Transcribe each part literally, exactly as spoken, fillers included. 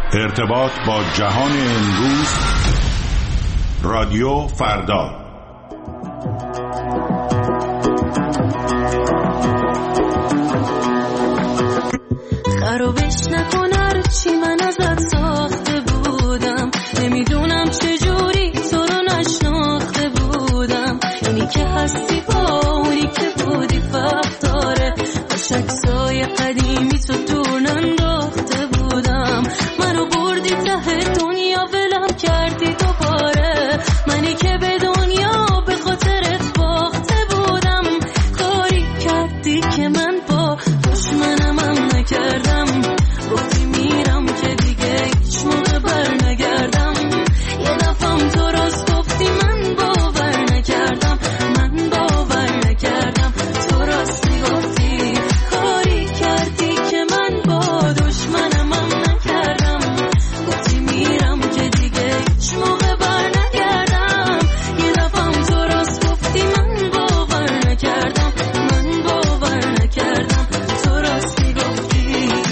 ارتباط با جهان امروز، رادیو فردا. خرابش نکن هرچی من ازت ساخته بودم، نمیدونم چجوری تو رو نشناخته بودم. اینی که هستی با اونی که بودی فرق داره، باش عکسای قدیمی تو دور ننداخته بودم. منو بردی ته دنیا ولم کردی دوباره، منی که به دنیا به خاطرت باخته بودم. کاری کردی که من با دشمنم هم نکردم، گفتی میرم که دیگه هیچ موقع بر نگردم. یه دفعم تو راست گفتی من باور نکردم، من باور نکردم. تو راستی گفتی کاری کردی که من با دشمنم هم نکردم، گفتی میرم که دیگه هیچ موقع بر نگردم. یه دفعم تو راست گفتی من باور نکردم، من باور نکردم. تو راستی گفتی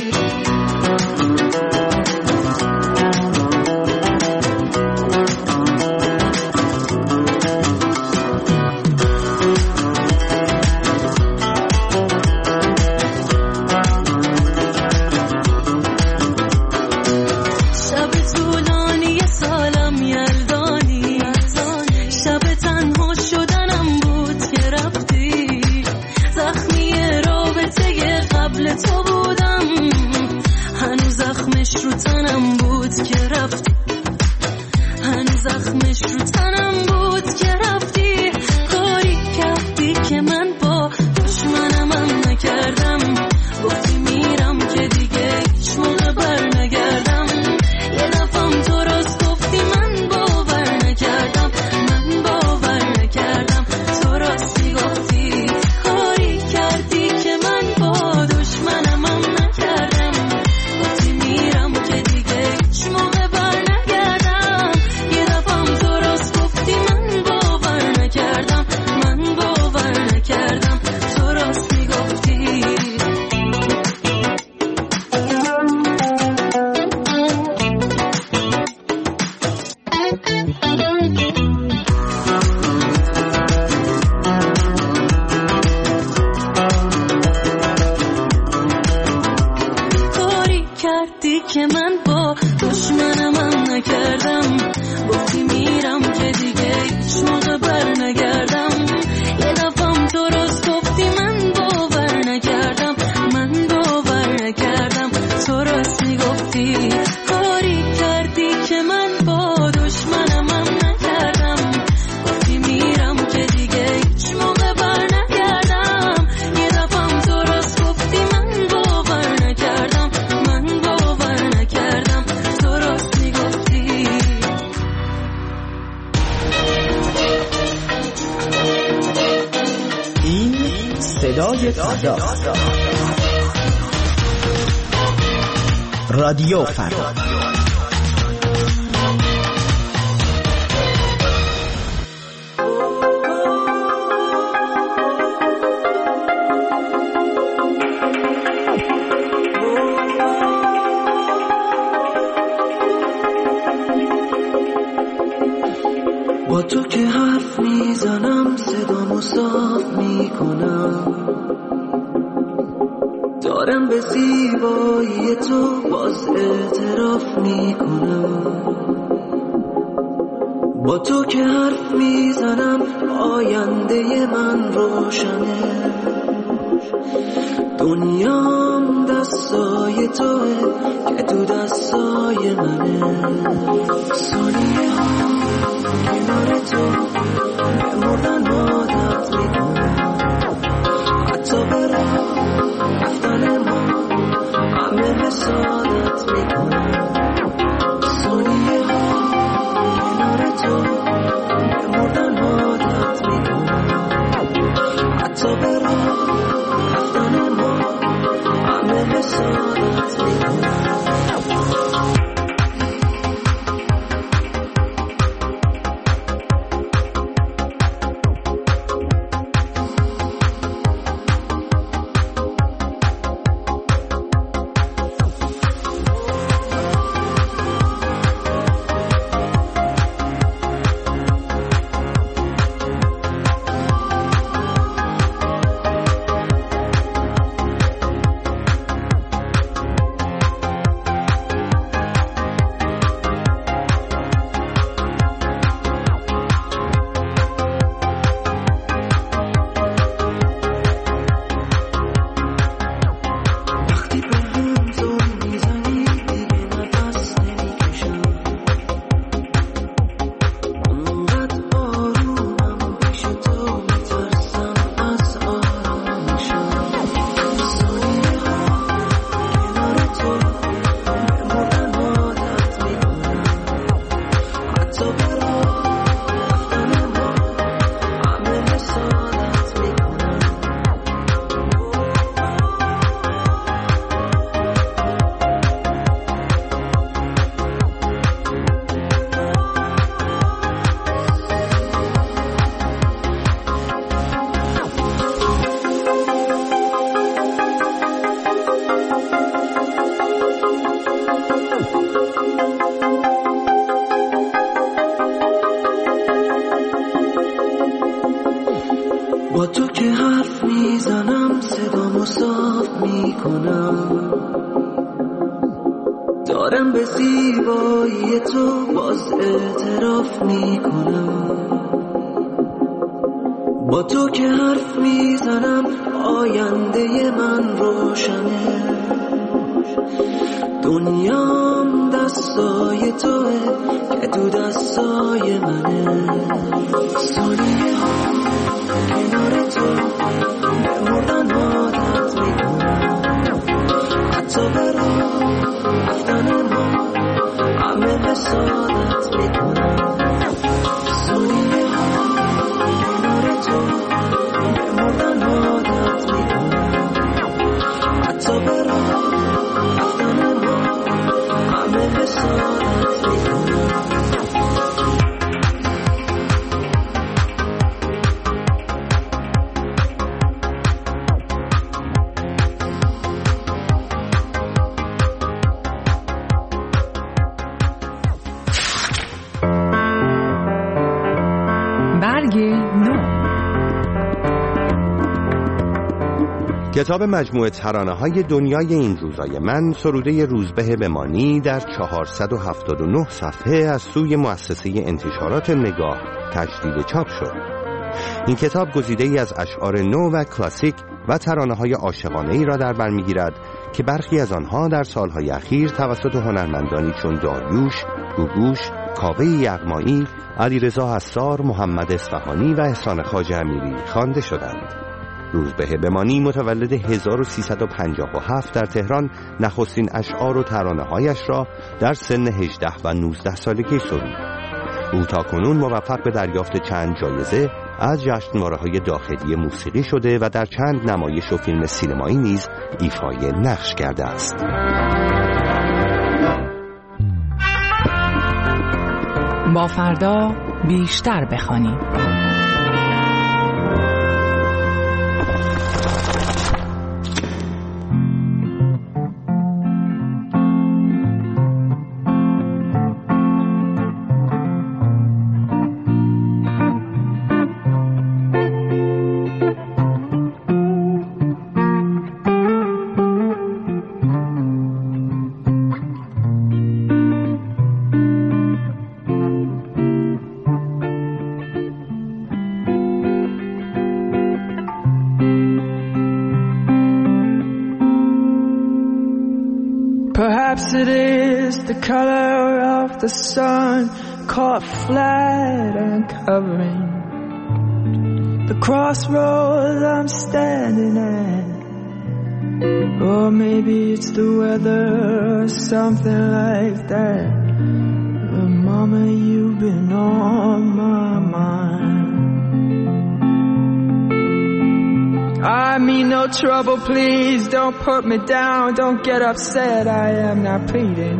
شب طولانی سالم یلدانی، شب تنها شدنم بود که رفتی. زخمی رابطه قبل تو بودم، هنوز زخمش رو تنم بود که رفتی. هنوز زخمش رو تنم بود که رفتی. کاری کردی که من با دشمنم هم نکردم، گفتی میرم که دیگه هیچ موقع بر نگردم. یه دفعم تو راست گفتی من باور نکردم، من باور نکردم. تو راستی گفتی کاری کردی که من با دشمنم هم نکردم، گفتی میرم که دیگه هیچ موقع بر نگردم. یه دفعم تو راست گفتی من باور نکردم، من باور نکردم. تو راستی گفتی کاری کردی که من با دشمنم هم نکردم، گفتی میرم که دیگه هیچ موقع بر نگردم. یه دفعم تو راست گفتی من باور نکردم، من باور نکردم. تو راستی گفتی کاری کردی که من با دشمنم هم نکردم، گفتی میرم که دیگه هیچ موقع بر نگردم. یه دفعم تو راست گفتی من باور نکردم، من باور نکردم. تو راستی گفتی این صدای فردا، رادیو فردا. با تو که حرف میزنم صدامو صاف میکنم، دارم به زیبایی تو باز اعتراف میکنم. با تو که حرف میزنم آینده من روشنه، دنیام دستای توه که تو دستای منه. ثانیه ها کنار تو بمردن عادت میکنم، حتی به راه رفتن ما همه حسادت میکنم. ثانیه ها کنار تو بمردن عادت میکنم، حتی به راه رفتن ما همه حسادت میکنم. میکنم، دارم به زیبایی تو باز اعتراف میکنم. با تو که حرف میزنم آینده من روشنه، دنیام دستای توه که تو دستای منه. ثانیه ها کنار تو به مردن عادت میکنم، حتی به راه رفتن ما همه حسادت میکنم. ثانیه ها کنار تو به مردن عادت میکنم، حتی به راه رفتن ما همه حسادت میکنم. کتاب مجموعه ترانه‌های دنیای این روزای من سروده روزبه بمانی در چهارصد و هفتاد و نه صفحه از سوی مؤسسه انتشارات نگاه تجدید چاپ شد. این کتاب گزیده‌ای از اشعار نو و کلاسیک و ترانه‌های عاشقانه‌ای را در بر می‌گیرد که برخی از آنها در سالهای اخیر توسط هنرمندانی چون داریوش، گوگوش، کاوه یغمایی، علیرضا حسار، محمد اصفهانی و احسان خواجه امیری خوانده شدند. روزبه بمانی متولد هزار و سیصد و پنجاه و هفت در تهران نخستین اشعار و ترانه‌هایش را در سن هجده و نوزده سالگی سرود. او تاکنون موفق به دریافت چند جایزه از جشنواره‌های داخلی موسیقی شده و در چند نمایش و فیلم سینمایی نیز ایفای نقش کرده است. با فردا بیشتر بخوانیم. Perhaps it is the color of the sun caught flat and covering the crossroads I'm standing at. Or maybe it's the weather or something like that. But mama, you've been on my mind. I mean no trouble, please don't put me down, don't get upset, I am not pleading.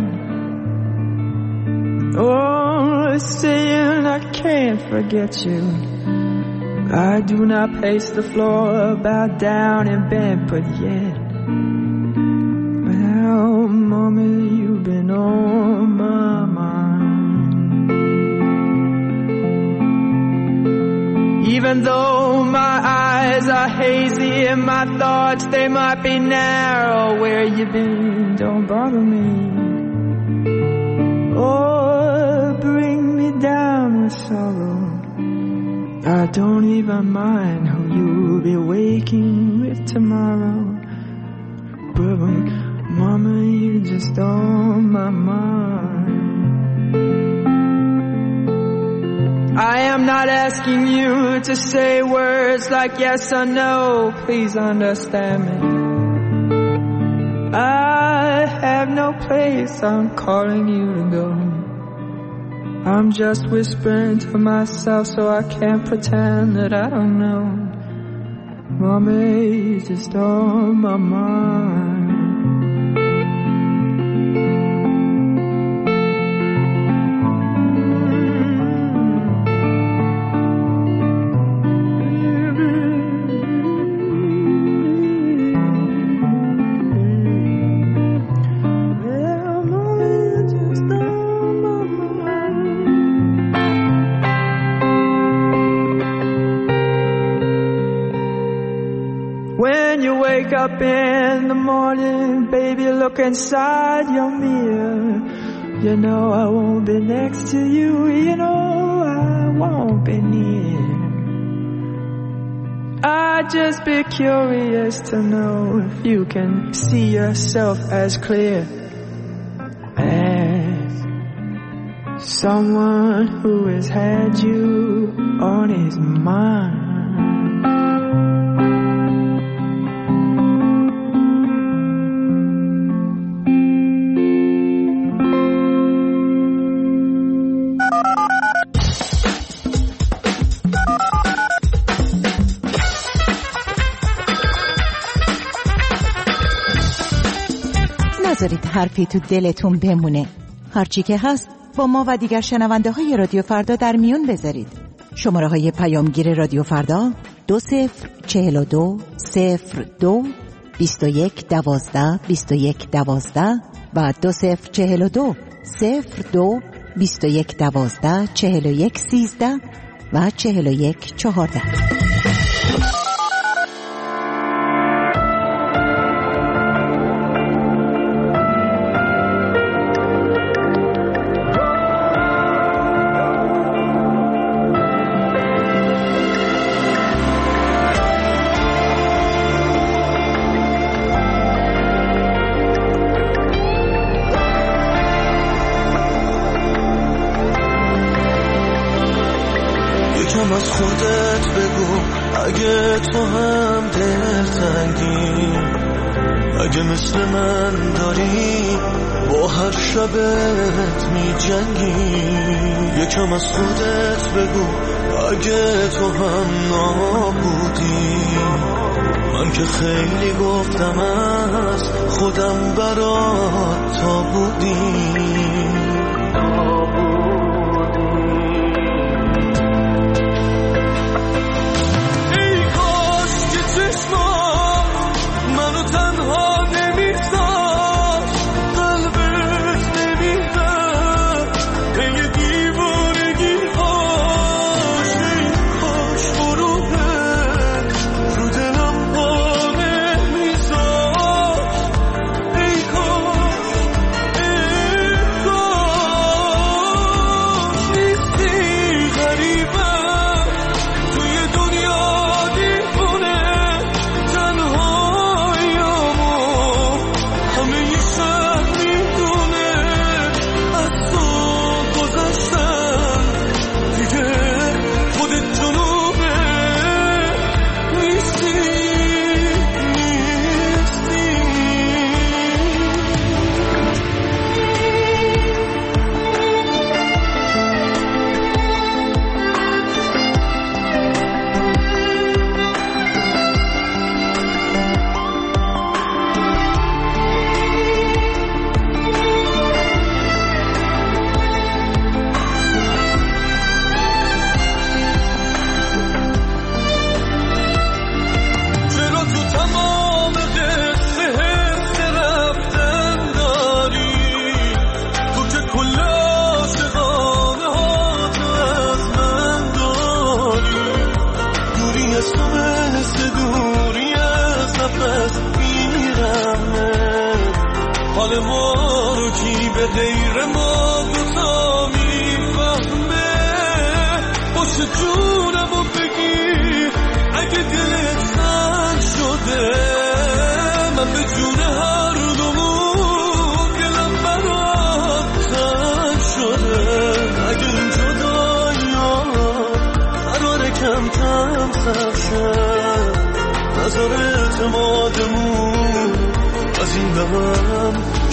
Oh, saying I can't forget you. I do not pace the floor, bow down and bend, but yet. But how, mama, you've been on my mind. Even though my eyes are hazy and my thoughts, they might be narrow, where you been, don't bother me. Oh, bring me down with sorrow. I don't even mind who you'll be waking with tomorrow. But mama, you're just on my mind. I am not asking you to say words like yes or no, please understand me. I have no place I'm calling you to go. I'm just whispering to myself so I can't pretend that I don't know. Mommy, you're just on my mind. Up in the morning look inside your mirror, you know I won't be next to you, you know I won't be near. I'd just be curious to know if you can see yourself as clear as someone who has had you on his mind. نذارید حرفی تو دلتون بمونه. هرچی که هست با ما و دیگر شنونده های رادیو فردا در میون بذارید. شماره های پیامگیر رادیو فردا دو صفر چهل و دو صفر دو بیست و یک دوازده بیست و یک دوازده و دو صفر چهل و دو صفر دو بیست و یک دوازده چهل و یک سیزده و چهل و یک چهارده. از خودت بگو اگه تو هم دلتنگی، اگه مثل من داری با هر شبت می جنگی. یکم از خودت بگو اگه تو هم نابودی، من که خیلی گفتم از خودم برات تا بودی. حال ما رو کی به غیر ما دوتا میفهمه؟ باشه جونمو بگیر اگه دلت سنگ شده، من به جون هر دومون دلم برات تنگ شده. اگه این جدایی ها قراره کم کم سر شد، نظر اعتمادمون از این دمم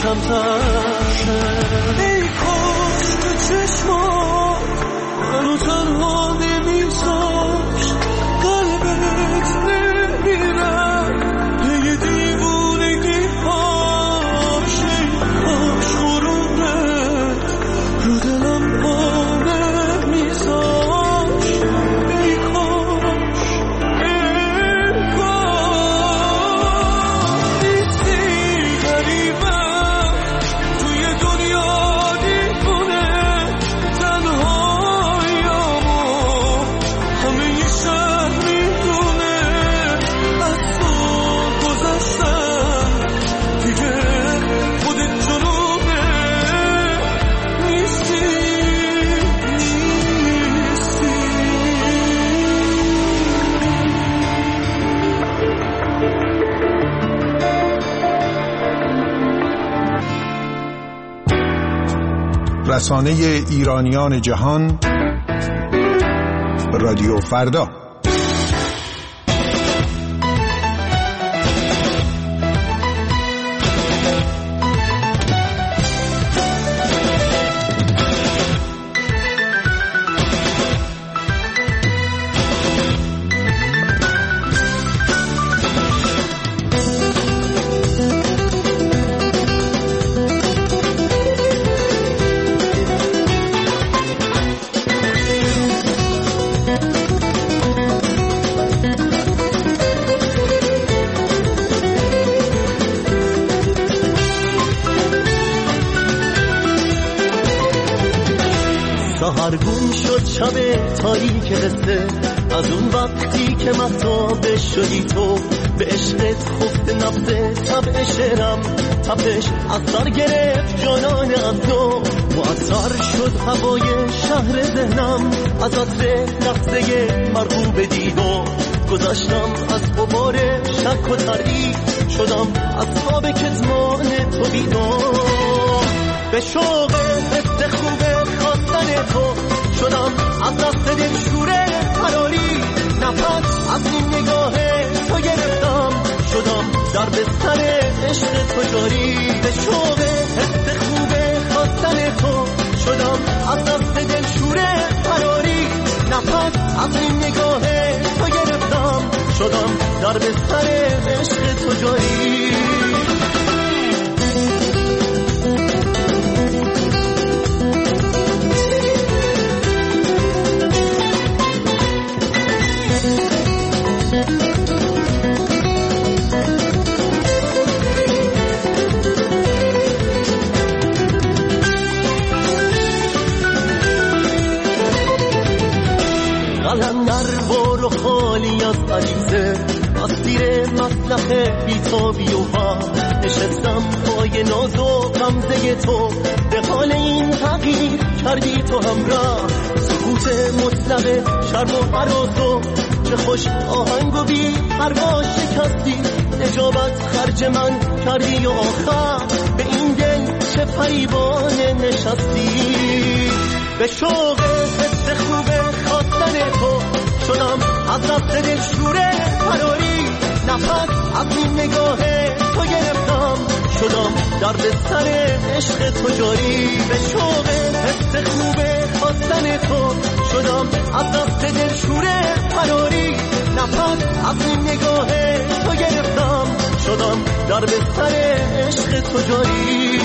کمتر شد. ای کاش تو چشمات منو تنها نمیذاشت، قلبت نمیره یه دیوونگی هاش. ای کاش غروبت رو دلم پا نمیذاشت. ای کاش ای کاش نیستی غریبه توی دنیا دیوونه، تنهاییامو همه رسانه ایرانیان جهان، رادیو فردا. سهرگون شد شب تاریک قصه، از اون وقتی که مهتاب شدی تو، به عشقت خفت نبض طبع شعرم، تپش از سر گرفت جانان از تو، معطر شد هوای شهر ذهنم، از عطر لحظه مرغوب دیدو، گذشتم از غبار شک و تردید، شدم از خواب کتمان تو بیدار، به شوق حس خوبه خواستن تو، شدم از دست دل شوره فراری، نفس از این نگاه تو گرفتم، شدم در بستر عشق تو جاری، به شوق حس خوبه خواستن تو، شدم از دست دل شوره فراری، نفس از این نگاه تو گرفتم، شدم در بستر عشق تو جاری. قلندر بارو خالی از غریزه، از زیر مسلخ بیتابی و ها، نشستم پای ناز و غمزه تو، به حال این تغییر کردی تو همراه، سکوت مطلق شرم و عراض، چه خوش آهنگ و بی پروا شکستی، اجابت خرج من کردی و آخر به این دل چه فریبانه نشستی، به شوق حس خوبه خواستن تو، شدم از دست دل شوره فراری، نفس از این نگاه تو گرفتم، شدم در بستر عشق تو جاری، به شوق حس خوبه خواستن تو، شدم از دست دل شوره فراری، نفس از این نگاه تو گرفتم، شدم در بستر عشق تو جاری.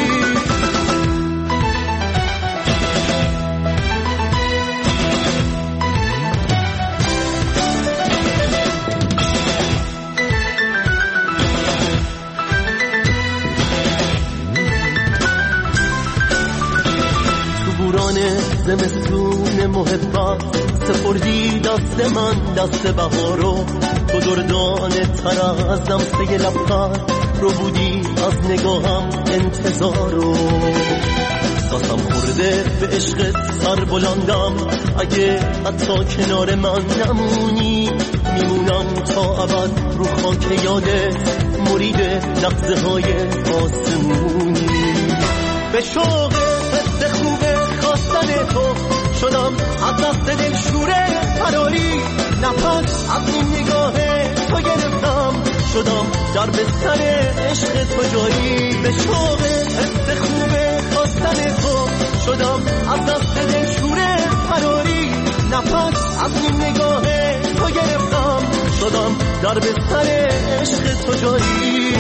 زمستون محبت سپردی دست من دست بهارو، تو دردانه تر از دمسه لبخند رو بودی از نگاهم انتظارو، قسم خورده به عشقت سر بلندم، اگه حتی کنار من نمونی میمونم تا ابد رو خاک یادت، مرید لحظه های آسمونی، به شوق حس خوبه خواستن تو، شدم از دست دل شوره فراری، نفس از این نگاه تو گرفتم، شدم در بستر عشق تو جاری، به شوق حس خوبه خواستن تو، شدم از دست دل شوره فراری، نفس از این نگاه تو گرفتم، شدم در بستر عشق تو جاری.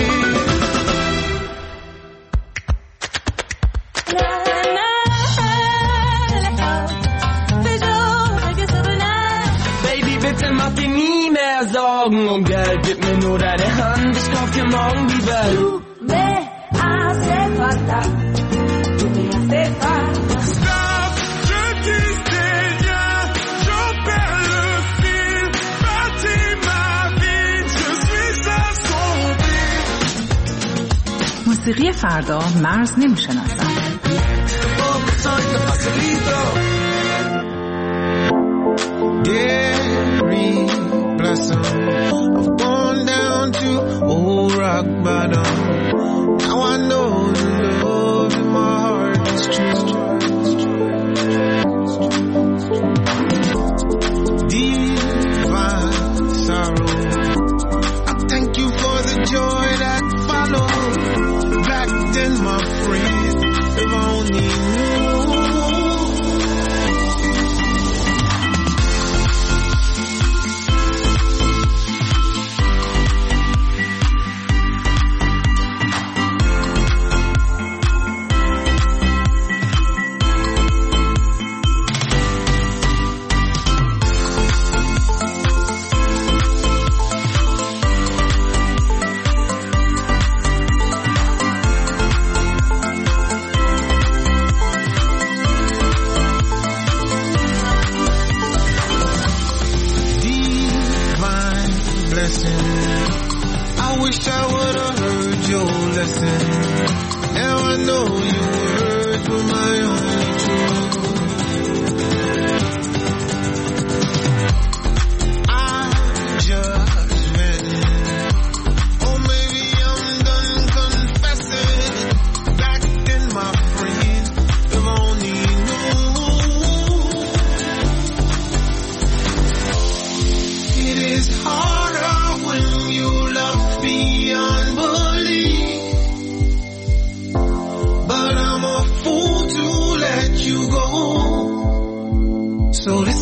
Sorgen um Geld, gib mir nur deine Hand, ich kauf dir morgen die Welt. Du me hace falta, du me hace falta. Stop, je disais rien, j'en perds le fil, bâtis ma vie, je suis assombri. موسیقی فردا مرز نمیشناسد. I've gone down to old rock bottom. Now I know the love in my heart is true. told his